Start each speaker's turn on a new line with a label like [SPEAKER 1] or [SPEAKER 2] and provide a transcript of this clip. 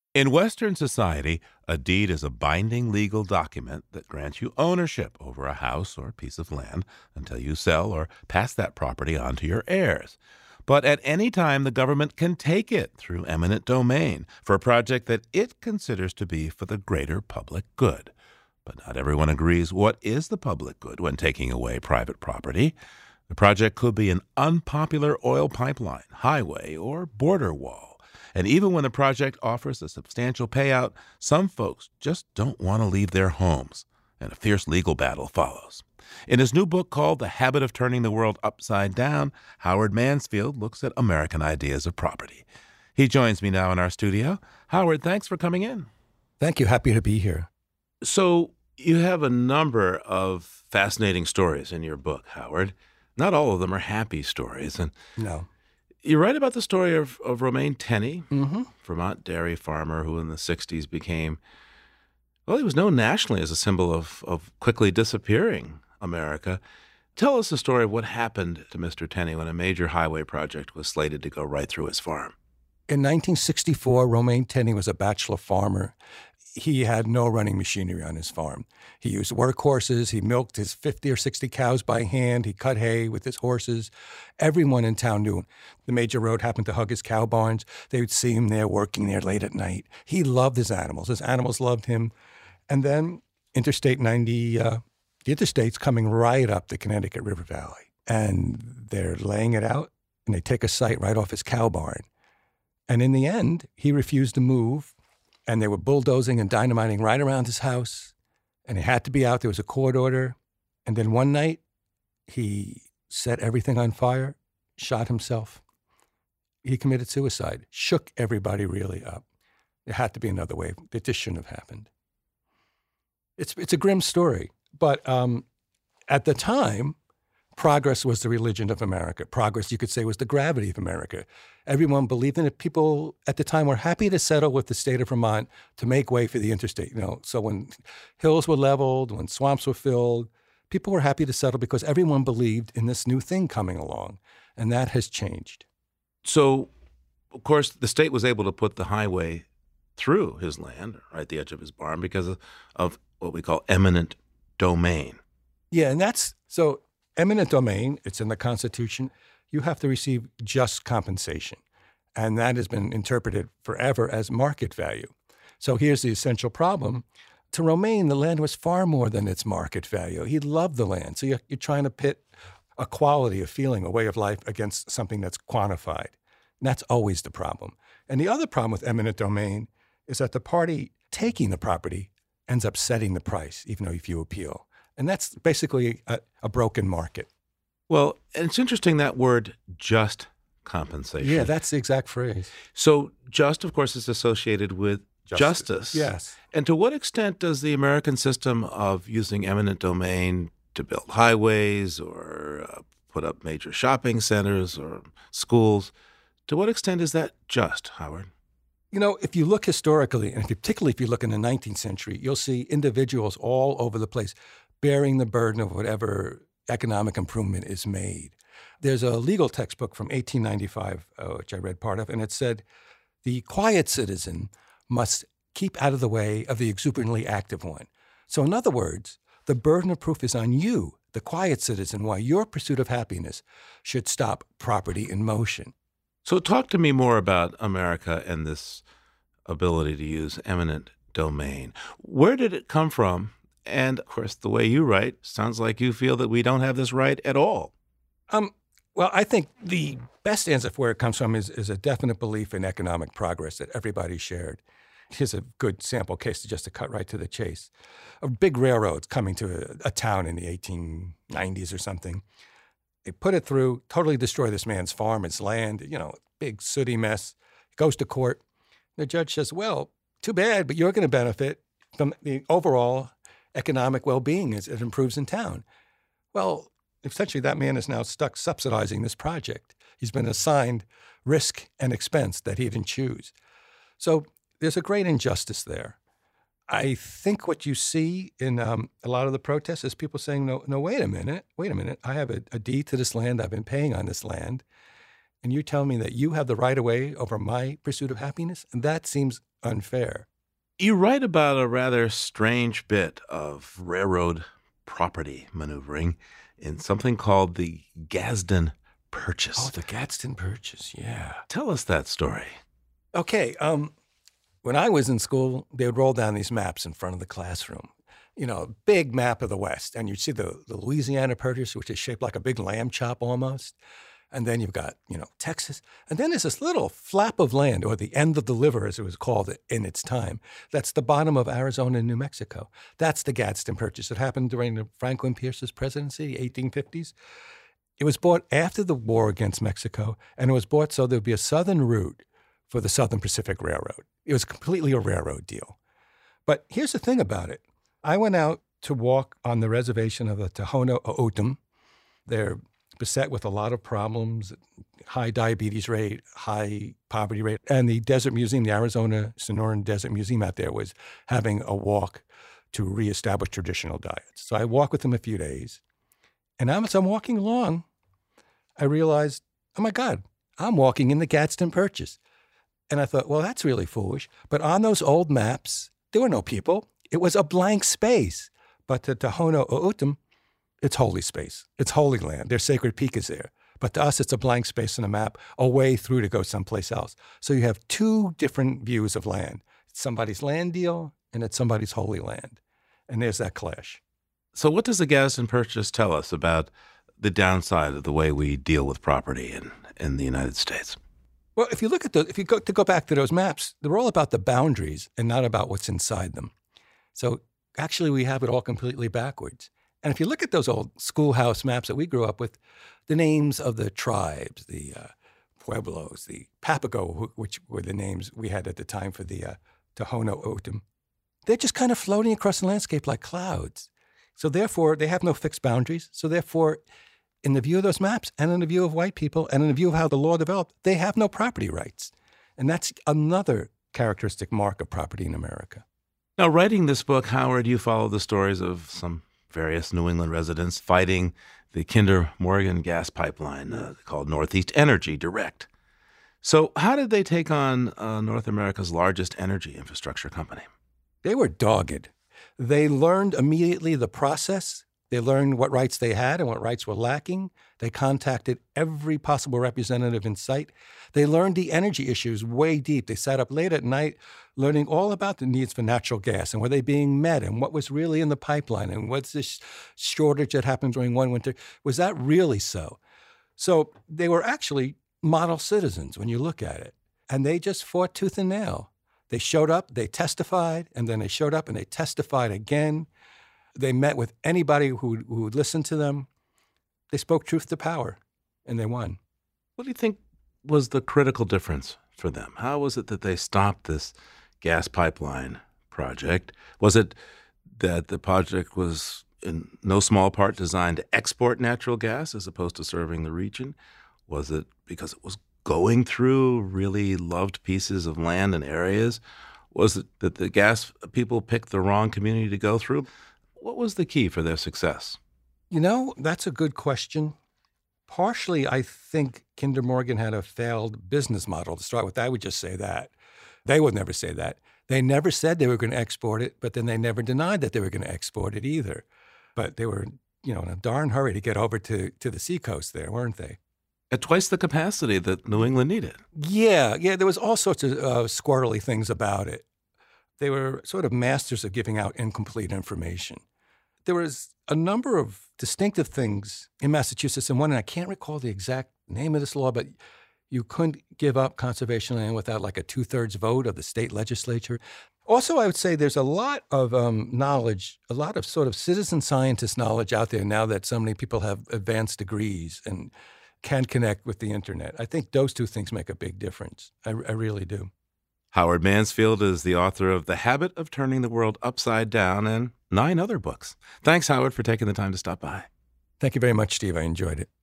[SPEAKER 1] In Western society, a deed is a binding legal document that grants you ownership over a house or piece of land until you sell or pass that property on to your heirs. But at any time, the government can take it through eminent domain for a project that it considers to be for the greater public good. But not everyone agrees what is the public good when taking away private property. The project could be an unpopular oil pipeline, highway, or border wall. And even when the project offers a substantial payout, some folks just don't want to leave their homes, and a fierce legal battle follows. In his new book called The Habit of Turning the World Upside Down, Howard Mansfield looks at American ideas of property. He joins me now in our studio. Howard, thanks for coming in.
[SPEAKER 2] Thank you. Happy to be here.
[SPEAKER 1] So you have a number of fascinating stories in your book, Howard. Not all of them are happy stories. And
[SPEAKER 2] No.
[SPEAKER 1] you write about the story of Romaine Tenney,
[SPEAKER 2] Mm-hmm.
[SPEAKER 1] Vermont dairy farmer who in the 60s became, well, he was known nationally as a symbol of quickly disappearing America. Tell us the story of what happened to Mr. Tenney when a major highway project was slated to go right through his farm.
[SPEAKER 2] In 1964, Romaine Tenney was a bachelor farmer. He had no running machinery on his farm. He used workhorses. He milked his 50 or 60 cows by hand. He cut hay with his horses. Everyone in town knew him. The major road happened to hug his cow barns. They would see him there working there late at night. He loved his animals. His animals loved him. And then Interstate 90, the interstate's coming right up the Connecticut River Valley. And they're laying it out, and they take a site right off his cow barn. And in the end, he refused to move. And they were bulldozing and dynamiting right around his house. And he had to be out. There was a court order. And then one night, he set everything on fire, shot himself. He committed suicide, shook everybody really up. There had to be another way. It just shouldn't have happened. It's a grim story. But at the time, progress was the religion of America. Progress, you could say, was the gravity of America. Everyone believed in it. People at the time were happy to settle with the state of Vermont to make way for the interstate. So when hills were leveled, when swamps were filled, people were happy to settle because everyone believed in this new thing coming along. And that has changed.
[SPEAKER 1] So, of course, the state was able to put the highway through his land, right at the edge of his barn, because of what we call eminent domain.
[SPEAKER 2] Yeah, and that's so eminent domain, it's in the Constitution. You have to receive just compensation. And that has been interpreted forever as market value. So here's the essential problem. To Romaine, the land was far more than its market value. He loved the land. So you're trying to pit a quality, a feeling, a way of life against something that's quantified. And that's always the problem. And the other problem with eminent domain is that the party taking the property ends up setting the price, even though if you appeal. And that's basically a broken market.
[SPEAKER 1] Well, and it's interesting that word just compensation.
[SPEAKER 2] Yeah, that's the exact phrase.
[SPEAKER 1] So just, of course, is associated with justice.
[SPEAKER 2] Yes.
[SPEAKER 1] And to what extent does the American system of using eminent domain to build highways or put up major shopping centers or schools, to what extent is that just, Howard?
[SPEAKER 2] If you look historically, and particularly if you look in the 19th century, you'll see individuals all over the place bearing the burden of whatever economic improvement is made. There's a legal textbook from 1895, which I read part of, and it said, the quiet citizen must keep out of the way of the exuberantly active one. So in other words, the burden of proof is on you, the quiet citizen, why your pursuit of happiness should stop property in motion.
[SPEAKER 1] So talk to me more about America and this ability to use eminent domain. Where did it come from? And, of course, the way you write sounds like you feel that we don't have this right at all.
[SPEAKER 2] Well, I think the best answer for where it comes from is a definite belief in economic progress that everybody shared. Here's a good sample case just to cut right to the chase. A big railroad's coming to a town in the 1890s or something. They put it through, totally destroy this man's farm, his land, big sooty mess. Goes to court. The judge says, well, too bad, but you're going to benefit from the overall economic well-being as it improves in town. Well, essentially that man is now stuck subsidizing this project. He's been assigned risk and expense that he didn't choose. So there's a great injustice there. I think what you see in a lot of the protests is people saying, no, wait a minute. I have a deed to this land. I've been paying on this land. And you tell me that you have the right of way over my pursuit of happiness? And that seems unfair.
[SPEAKER 1] You write about a rather strange bit of railroad property maneuvering in something called the Gadsden Purchase.
[SPEAKER 2] Oh, the Gadsden Purchase, yeah.
[SPEAKER 1] Tell us that story.
[SPEAKER 2] Okay, when I was in school, they would roll down these maps in front of the classroom. You know, a big map of the West. And you'd see the Louisiana Purchase, which is shaped like a big lamb chop almost. And then you've got, Texas. And then there's this little flap of land, or the end of the liver, as it was called in its time. That's the bottom of Arizona and New Mexico. That's the Gadsden Purchase. It happened during Franklin Pierce's presidency, 1850s. It was bought after the war against Mexico, and it was bought so there would be a southern route for the Southern Pacific Railroad. It was completely a railroad deal. But here's the thing about it. I went out to walk on the reservation of the Tohono O'odham. They're beset with a lot of problems, high diabetes rate, high poverty rate. And the Desert Museum, the Arizona Sonoran Desert Museum out there, was having a walk to reestablish traditional diets. So I walked with them a few days. And as I'm walking along, I realized, oh my God, I'm walking in the Gadsden Purchase. And I thought, well, that's really foolish. But on those old maps, there were no people. It was a blank space. But to Tohono O'odham, it's holy space. It's holy land. Their sacred peak is there. But to us, it's a blank space on a map, a way through to go someplace else. So you have two different views of land. It's somebody's land deal, and it's somebody's holy land. And there's that clash.
[SPEAKER 1] So what does the Gadsden Purchase tell us about the downside of the way we deal with property in the United States?
[SPEAKER 2] Well, if you look at go back to those maps, they're all about the boundaries and not about what's inside them. So actually, we have it all completely backwards. And if you look at those old schoolhouse maps that we grew up with, the names of the tribes, the Pueblos, the Papago, which were the names we had at the time for the Tohono O'odham, they're just kind of floating across the landscape like clouds. So therefore, they have no fixed boundaries. So therefore, in the view of those maps and in the view of white people and in the view of how the law developed, they have no property rights. And that's another characteristic mark of property in America.
[SPEAKER 1] Now, writing this book, Howard, you follow the stories of some various New England residents fighting the Kinder Morgan gas pipeline called Northeast Energy Direct. So how did they take on North America's largest energy infrastructure company?
[SPEAKER 2] They were dogged. They learned immediately the process. They learned what rights they had and what rights were lacking. They contacted every possible representative in sight. They learned the energy issues way deep. They sat up late at night learning all about the needs for natural gas and were they being met and what was really in the pipeline and what's this shortage that happened during one winter. Was that really so? So they were actually model citizens when you look at it. And they just fought tooth and nail. They showed up, they testified, and then they showed up and they testified again. They met with anybody who would listen to them. They spoke truth to power, and they won.
[SPEAKER 1] What do you think was the critical difference for them? How was it that they stopped this gas pipeline project? Was it that the project was in no small part designed to export natural gas as opposed to serving the region? Was it because it was going through really loved pieces of land and areas? Was it that the gas people picked the wrong community to go through? What was the key for their success?
[SPEAKER 2] You know, that's a good question. Partially, I think Kinder Morgan had a failed business model to start with. I would just say that. They would never say that. They never said they were going to export it, but then they never denied that they were going to export it either. But they were, in a darn hurry to get over to the seacoast there, weren't they?
[SPEAKER 1] At twice the capacity that New England needed.
[SPEAKER 2] Yeah, there was all sorts of squirrely things about it. They were sort of masters of giving out incomplete information. There was a number of distinctive things in Massachusetts, and I can't recall the exact name of this law, but you couldn't give up conservation land without like a 2/3 vote of the state legislature. Also, I would say there's a lot of knowledge, a lot of sort of citizen scientist knowledge out there now that so many people have advanced degrees and can connect with the internet. I think those two things make a big difference. I really do.
[SPEAKER 1] Howard Mansfield is the author of The Habit of Turning the World Upside Down and 9 other books. Thanks, Howard, for taking the time to stop by.
[SPEAKER 2] Thank you very much, Steve. I enjoyed it.